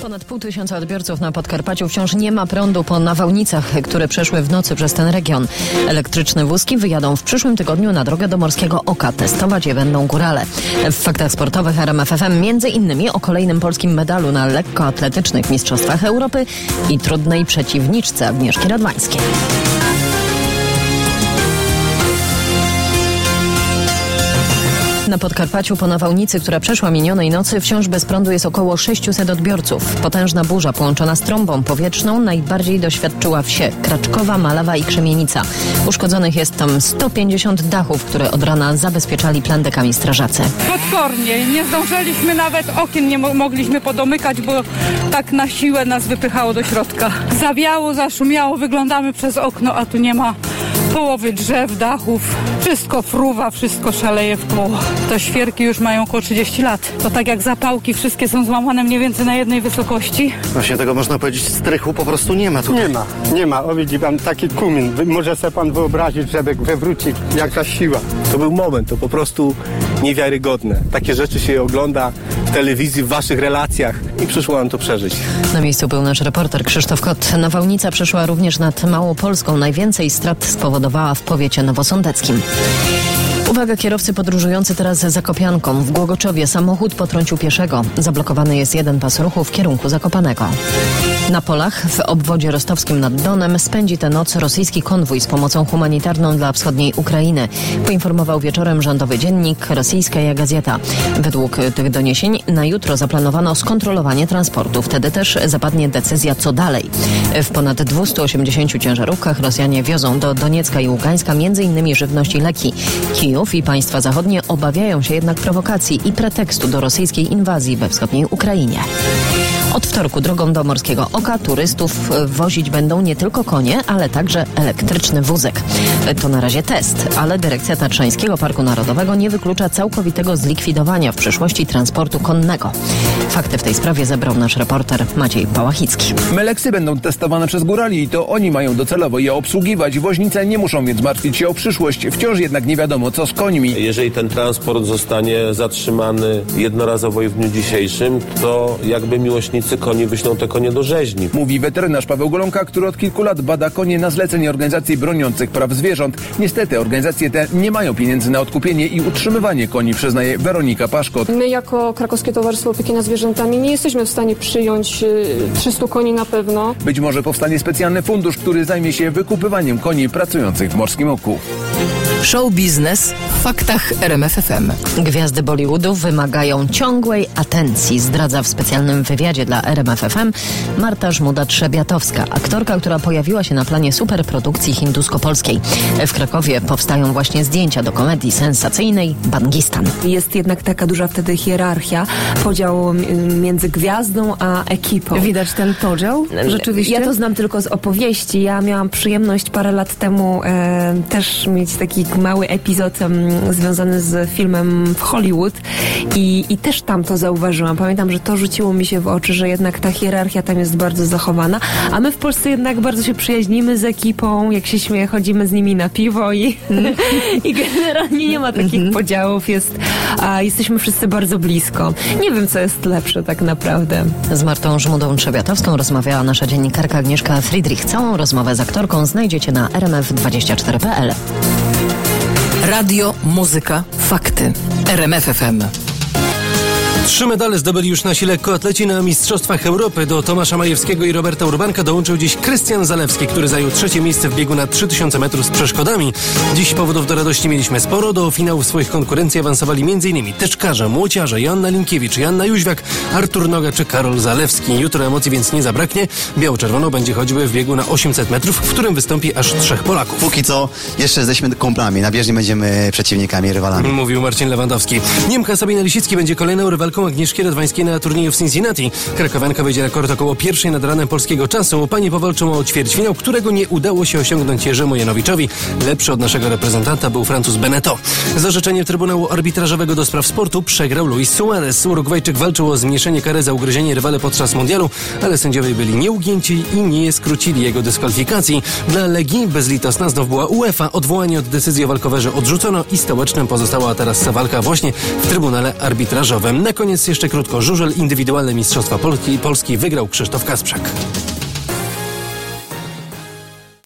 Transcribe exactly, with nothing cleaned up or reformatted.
Ponad pół tysiąca odbiorców na Podkarpaciu wciąż nie ma prądu po nawałnicach, które przeszły w nocy przez ten region. Elektryczne wózki wyjadą w przyszłym tygodniu na drogę do Morskiego Oka. Testować je będą górale. W faktach sportowych R M F F M między innymi o kolejnym polskim medalu na lekkoatletycznych Mistrzostwach Europy i trudnej przeciwniczce Agnieszki Radwańskiej. Na Podkarpaciu po nawałnicy, która przeszła minionej nocy, wciąż bez prądu jest około sześciuset odbiorców. Potężna burza połączona z trąbą powietrzną najbardziej doświadczyła wsie Kraczkowa, Malawa i Krzemienica. Uszkodzonych jest tam sto pięćdziesiąt dachów, które od rana zabezpieczali plandekami strażacy. Potwornie. Nie zdążyliśmy nawet okien, nie mo- mogliśmy podomykać, bo tak na siłę nas wypychało do środka. Zawiało, zaszumiało, wyglądamy przez okno, a tu nie ma połowy drzew, dachów. Wszystko fruwa, wszystko szaleje w koło. Te świerki już mają około trzydzieści lat. To tak jak zapałki, wszystkie są złamane mniej więcej na jednej wysokości. Właśnie tego można powiedzieć, strychu po prostu nie ma tutaj. Nie ma, nie ma. O, widzi pan taki kumin. Może sobie pan wyobrazić, żeby wywrócić jaka siła. To był moment, to po prostu niewiarygodne. Takie rzeczy się ogląda w telewizji, w waszych relacjach i przyszło nam to przeżyć. Na miejscu był nasz reporter Krzysztof Kot. Nawałnica przeszła również nad Małopolską. Najwięcej strat spowodowała w powiecie nowosądeckim. Uwaga, kierowcy podróżujący teraz za Zakopianką. W Głogoczowie samochód potrącił pieszego. Zablokowany jest jeden pas ruchu w kierunku Zakopanego. Na polach w obwodzie rostowskim nad Donem spędzi tę noc rosyjski konwój z pomocą humanitarną dla wschodniej Ukrainy. Poinformował wieczorem rządowy dziennik Rosyjska Gazeta. Według tych doniesień na jutro zaplanowano skontrolowanie transportu. Wtedy też zapadnie decyzja, co dalej. W ponad dwustu osiemdziesięciu ciężarówkach Rosjanie wiozą do Doniecka i Ługańska m.in. żywność i leki. Kijów i państwa zachodnie obawiają się jednak prowokacji i pretekstu do rosyjskiej inwazji we wschodniej Ukrainie. Od wtorku drogą do Morskiego Oka turystów wozić będą nie tylko konie, ale także elektryczny wózek. To na razie test, ale dyrekcja Tatrzańskiego Parku Narodowego nie wyklucza całkowitego zlikwidowania w przyszłości transportu konnego. Fakty w tej sprawie zebrał nasz reporter Maciej Pałachicki. Meleksy będą testowane przez górali i to oni mają docelowo je obsługiwać. Woźnice nie muszą więc martwić się o przyszłość. Wciąż jednak nie wiadomo, co z końmi. Jeżeli ten transport zostanie zatrzymany jednorazowo i w dniu dzisiejszym, to jakby miłośnicy koni wyślą te konie do rzeźni. Mówi weterynarz Paweł Golonka, który od kilku lat bada konie na zlecenie organizacji broniących praw zwierząt. Niestety organizacje te nie mają pieniędzy na odkupienie i utrzymywanie koni, przyznaje Weronika Paszkot. My jako Krakowskie Towarzystwo Opieki nad Zwierzętami nie jesteśmy w stanie przyjąć trzystu koni na pewno. Być może powstanie specjalny fundusz, który zajmie się wykupywaniem koni pracujących w Morskim Oku. Show biznes w faktach R M F F M. Gwiazdy Bollywoodu wymagają ciągłej atencji, zdradza w specjalnym wywiadzie dla R M F F M Marta Żmuda-Trzebiatowska, aktorka, która pojawiła się na planie superprodukcji hindusko-polskiej. W Krakowie powstają właśnie zdjęcia do komedii sensacyjnej Bangistan. Jest jednak taka duża wtedy hierarchia, podział między gwiazdą a ekipą. Widać ten podział? Rzeczywiście? Ja to znam tylko z opowieści. Ja miałam przyjemność parę lat temu e, też mieć taki mały epizod um, związany z filmem w Hollywood i, i też tam to zauważyłam. Pamiętam, że to rzuciło mi się w oczy, że jednak ta hierarchia tam jest bardzo zachowana, a my w Polsce jednak bardzo się przyjaźnimy z ekipą, jak się śmieje, chodzimy z nimi na piwo i, i generalnie nie ma takich podziałów, jest, a jesteśmy wszyscy bardzo blisko. Nie wiem, co jest lepsze tak naprawdę. Z Martą Żmudą-Trzebiatowską rozmawiała nasza dziennikarka Agnieszka Friedrich. Całą rozmowę z aktorką znajdziecie na r m f dwadzieścia cztery kropka p l. Radio, muzyka, fakty. R M F F M. Trzy medale zdobyli już nasi lekkoatleci na Mistrzostwach Europy. Do Tomasza Majewskiego i Roberta Urbanka dołączył dziś Krystian Zalewski, który zajął trzecie miejsce w biegu na trzy tysiące metrów z przeszkodami. Dziś powodów do radości mieliśmy sporo. Do finału swoich konkurencji awansowali m.in. teczkarze, młociarze, Joanna Linkiewicz, Joanna Jóźwiak, Artur Noga czy Karol Zalewski. Jutro emocji więc nie zabraknie. Biało-czerwono będzie choćby w biegu na osiemset metrów, w którym wystąpi aż trzech Polaków. Póki co jeszcze jesteśmy kumplami, na bieżni będziemy przeciwnikami, rywalami. Mówił Marcin Lewandowski. Niemka Sabina Lisicki będzie kolejną rywalką Agnieszki Radwańskiej na turnieju w Cincinnati. Krakowianka wyjdzie rekord około pierwszej nad ranem polskiego czasu. Panie powalczą o ćwierćfinał, którego nie udało się osiągnąć Jerzemu Janowiczowi. Lepszy od naszego reprezentanta był Francuz Beneteau. Z orzeczeniem Trybunału Arbitrażowego do Spraw Sportu przegrał Luis Suarez. Urugwajczyk walczył o zmniejszenie kary za ugryzienie rywale podczas mundialu, ale sędziowie byli nieugięci i nie skrócili jego dyskwalifikacji. Dla Legii bezlitosna znów była UEFA. Odwołanie od decyzji o walkowerze odrzucono i stołecznym pozostała teraz walka właśnie w Trybunale Arbitrażowym. Na koniec jeszcze krótko. Żużel indywidualne Mistrzostwa Polski, Polski wygrał Krzysztof Kasprzak.